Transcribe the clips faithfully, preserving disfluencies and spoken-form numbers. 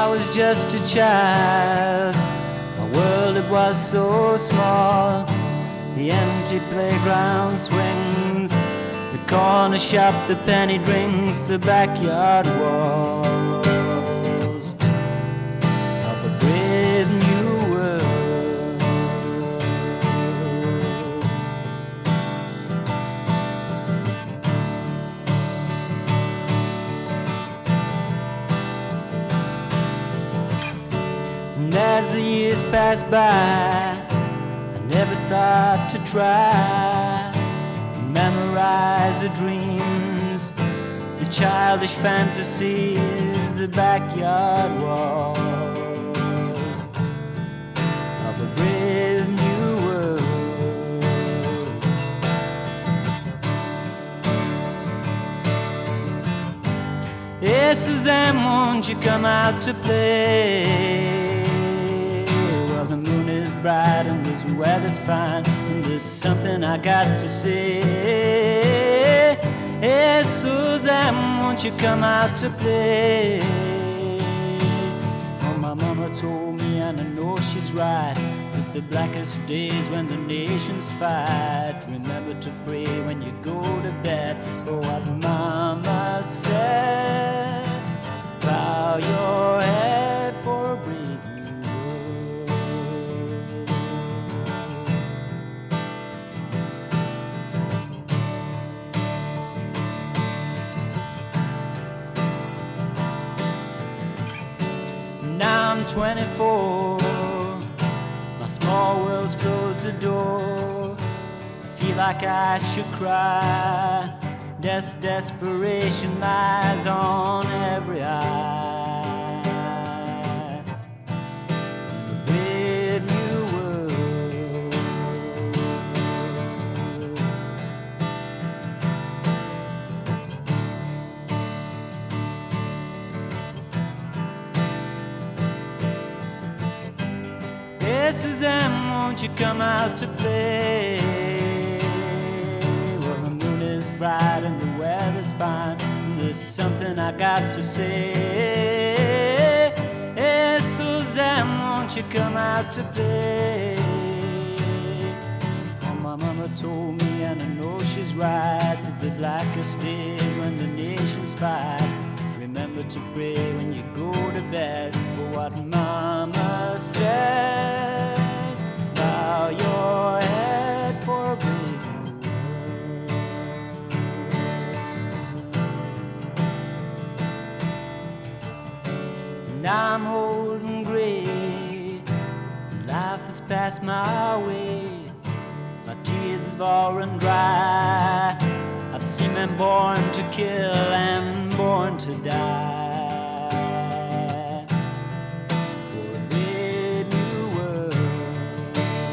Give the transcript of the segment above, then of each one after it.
was just a child, my world it was so small. The empty playground swings, the corner shop, the penny drinks, the backyard walls of a brave new world. And as the years pass by, I never thought to try memorize the dreams, the childish fantasies, the backyard walls of a brave new world. Hey Suzanne, won't you come out to play? Well, the moon is bright and this weather's fine, and there's something I got to say. Hey Suzanne, won't you come out to play? Oh, my mama told me, and I know she's right, that the blackest days when the nations fight. Remember to pray when you go to bed, for what mama said. Bow your head for a brave Now I'm twenty-four, my small world's closed the door. I feel like I should cry, death's desperation lies on every eye. A brave new world. Hey Suzanne, won't you come out to play? Well, the moon is bright and the weather's fine, and there's something I got to say. Hey Suzanne, won't you come out to play? Oh, my mama told me, and I know she's right, that the blackest days when the nations fight. Remember to pray when you go to bed, for what mama said. Bow your head for a brave new world. Now I'm old and gray, life has passed my way. My tears have all run dry. I've seen men born to kill and born to die, for a brave new world,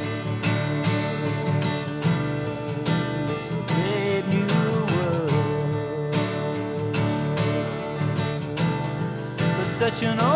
for a brave new world, for such an old